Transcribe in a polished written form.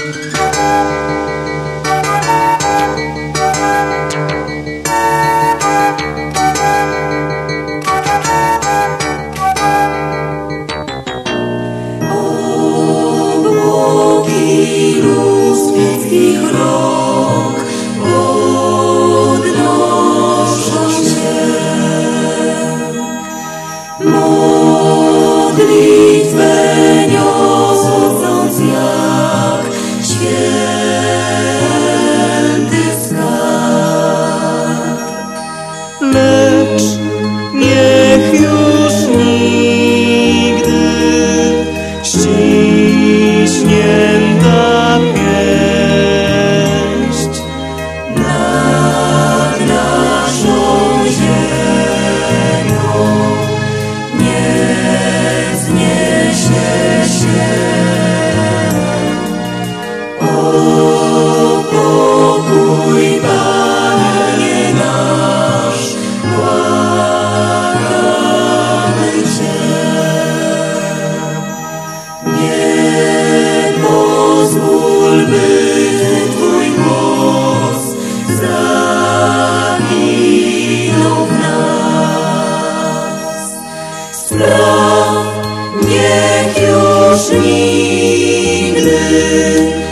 Ludzkich rąk podnoszą się, modlitwę niosąc jak święty skarb. Lecz niech już nigdy ściśnięta pieść Nad naszą ziemią nie wzniesie się. O pokój, Panie nasz, błagamy Cię. Nie pozwól, by Twój głos zaginął w nas. Spraw, niech już nigdy